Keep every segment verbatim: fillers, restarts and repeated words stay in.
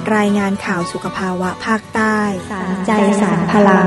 รายงานข่าวสุขภาวะภาคใต้สารใจสารพลัง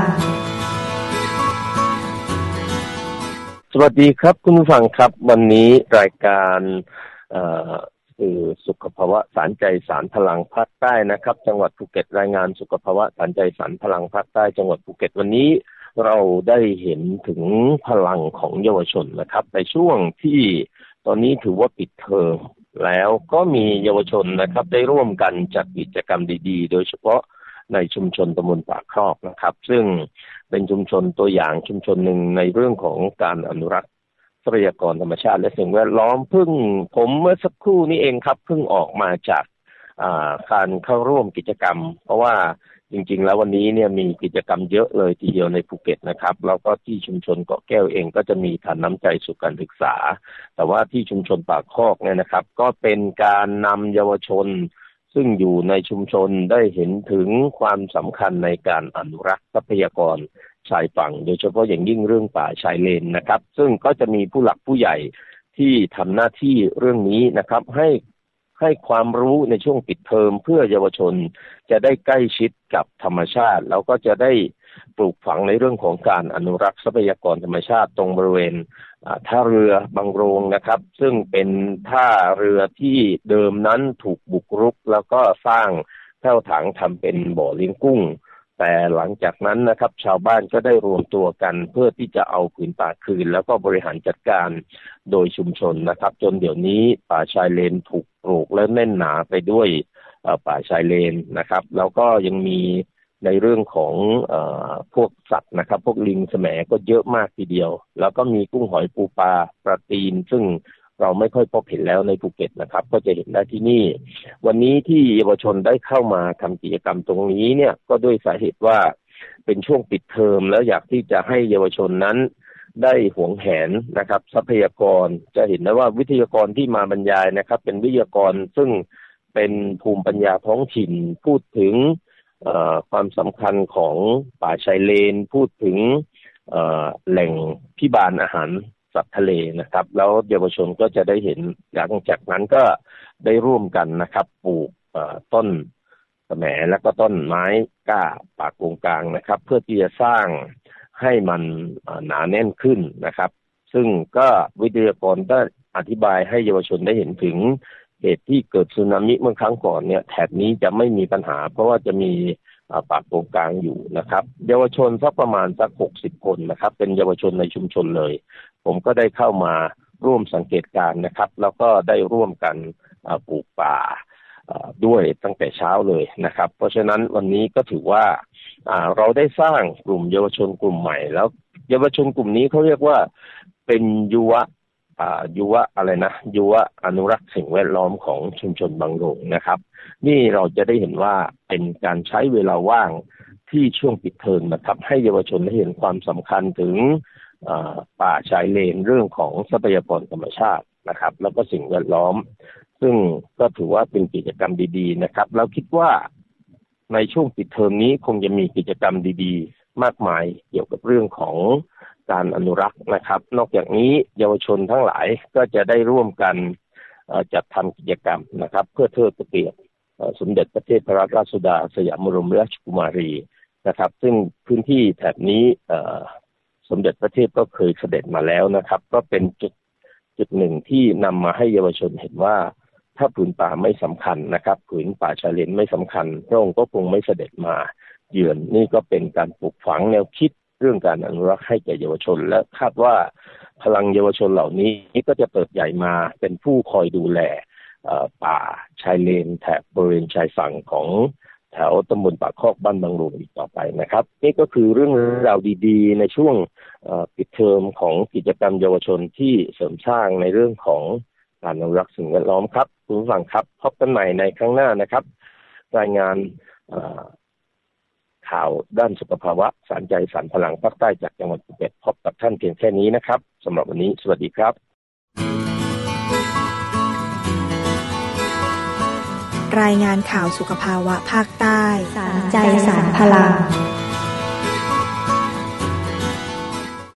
สวัสดีครับคุณผู้ฟังครับวันนี้รายการสื่อสุขภาวะสารใจสารพลังภาคใต้นะครับจังหวัดภูเก็ตรายงานสุขภาวะสารใจสารพลังภาคใต้จังหวัดภูเก็ตวันนี้เราได้เห็นถึงพลังของเยาวชนนะครับในช่วงที่ตอนนี้ถือว่าปิดเทอมแล้วก็มีเยาวชนนะครับได้ร่วมกันจัดกิจกรรมดีๆโดยเฉพาะในชุมชนตำบลปากครอกนะครับซึ่งเป็นชุมชนตัวอย่างชุมชนหนึ่งในเรื่องของการอนุรักษ์ทรัพยากรธรรมชาติและสิ่งแวดล้อมเพิ่งผมเมื่อสักครู่นี้เองครับเพิ่งออกมาจากการเข้าร่วมกิจกรรมเพราะว่าจริงๆแล้ววันนี้เนี่ยมีกิจกรรมเยอะเลยทีเดียวในภูเก็ตนะครับแล้วก็ที่ชุมชนเกาะแก้วเองก็จะมีฐานน้ำใจสู่การศึกษาแต่ว่าที่ชุมชนปากคอกเนี่ยนะครับก็เป็นการนำเยาวชนซึ่งอยู่ในชุมชนได้เห็นถึงความสำคัญในการอนุรักษ์ทรัพยากรชายฝั่งโดยเฉพาะอย่างยิ่งเรื่องป่าชายเลนนะครับซึ่งก็จะมีผู้หลักผู้ใหญ่ที่ทำหน้าที่เรื่องนี้นะครับให้ให้ความรู้ในช่วงปิดเทอมเพื่อเยาวชนจะได้ใกล้ชิดกับธรรมชาติแล้วก็จะได้ปลูกฝังในเรื่องของการอนุรักษ์ทรัพยากรธรรมชาติตรงบริเวณท่าเรือบางโรงนะครับซึ่งเป็นท่าเรือที่เดิมนั้นถูกบุกรุกแล้วก็สร้างแผ่วถังทำเป็นบ่อเลี้ยงกุ้งแต่หลังจากนั้นนะครับชาวบ้านก็ได้รวมตัวกันเพื่อที่จะเอาผืนป่าคืนแล้วก็บริหารจัดการโดยชุมชนนะครับจนเดี๋ยวนี้ป่าชายเลนถูกปลูกและแน่นหนาไปด้วยป่าชายเลนนะครับแล้วก็ยังมีในเรื่องของเอ่อพวกสัตว์นะครับพวกลิงแสมก็เยอะมากทีเดียวแล้วก็มีกุ้งหอยปูปลาปลาตีนซึ่งเราไม่ค่อยพบเห็นแล้วในภูเก็ตนะครับก็จะเห็นได้ที่นี่วันนี้ที่เยาวชนได้เข้ามาทำกิจกรรมตรงนี้เนี่ยก็ด้วยสาเหตุว่าเป็นช่วงปิดเทอมแล้วอยากที่จะให้เยาวชนนั้นได้หวงแหนนะครับทรัพยากรจะเห็นได้ว่าวิทยากรที่มาบรรยายนะครับเป็นวิทยากรซึ่งเป็นภูมิปัญญาท้องถิ่นพูดถึงความสำคัญของป่าชายเลนพูดถึงแหล่งพิบาลอาหารสัตว์ทะเลนะครับแล้วเยาวชนก็จะได้เห็นหลังจากนั้นก็ได้ร่วมกันนะครับปลูกต้นแสมแล้วก็ต้นไม้ก้าป่ากงกลางนะครับเพื่อที่จะสร้างให้มันหนาแน่นขึ้นนะครับซึ่งก็วิทยากรได้อธิบายให้เยาวชนได้เห็นถึงเหตุที่เกิดสึนามิเมื่อครั้งก่อนเนี่ยแถบนี้จะไม่มีปัญหาเพราะว่าจะมีป่ากงกลางอยู่นะครับเยาวชนสักประมาณสักหกสิบคนนะครับเป็นเยาวชนในชุมชนเลยผมก็ได้เข้ามาร่วมสังเกตการณ์นะครับแล้วก็ได้ร่วมกันปลูกป่าด้วยตั้งแต่เช้าเลยนะครับเพราะฉะนั้นวันนี้ก็ถือว่าเราได้สร้างกลุ่มเยาวชนกลุ่มใหม่แล้วเยาวชนกลุ่มนี้เขาเรียกว่าเป็นยุวะยุวะอะไรนะยุวะอนุรักษ์สิ่งแวดล้อมของชุมชนบางโรงนะครับนี่เราจะได้เห็นว่าเป็นการใช้เวลาว่างที่ช่วงปิดเทอมนะครับให้เยาวชนได้เห็นความสำคัญถึงป่าชายเลนเรื่องของทรัพยากรธรรมชาตินะครับแล้วก็สิ่งแวดล้อมซึ่งก็ถือว่าเป็นกิจกรรมดีๆนะครับเราคิดว่าในช่วงปิดเทอมนี้คงจะมีกิจกรรมดีๆมากมายเกี่ยวกับเรื่องของการอนุรักษ์นะครับนอกจากนี้เยาวชนทั้งหลายก็จะได้ร่วมกันจัดทำกิจกรรมนะครับเพื่อเทิดพระเกียรติสมเด็จพระเทพรัตนราชสุดาสยามบรมราชกุมารีนะครับซึ่งพื้นที่แถบนี้สมเด็จพระเทพก็เคยเสด็จมาแล้วนะครับก็เป็นจุดจุดหนึ่งที่นำมาให้เยาวชนเห็นว่าถ้าผืนป่าไม่สำคัญนะครับผืนป่าชายเลนไม่สำคัญพระองค์ก็คงไม่เสด็จมาเยือนนี่ก็เป็นการปลูกฝังแนวคิดเรื่องการอนุรักษ์ให้แก่เยาวชนและคาดว่าพลังเยาวชนเหล่านี้ก็จะเติบใหญ่มาเป็นผู้คอยดูแลป่าชายเลนแถบบริเวณชายฝั่งของแถวตำบลปากคอกบ้านบางโรงอีกต่อไปนะครับนี่ก็คือเรื่องราวดีๆในช่วงปิดเทอมของกิจกรรมเยาวชนที่เสริมสร้างในเรื่องของการอนุรักษ์สิ่งแวดล้อมครับคุณผู้ฟังครับพบกันใหม่ในครั้งหน้านะครับรายงานข่าวด้านสุขภาวะสารใจสารพลังภาคใต้จากจังหวัดภูเก็ตพบกับท่านเพียงแค่นี้นะครับสำหรับวันนี้สวัสดีครับรายงานข่าวสุขภาวะภาคใต้สารใจสารพลัง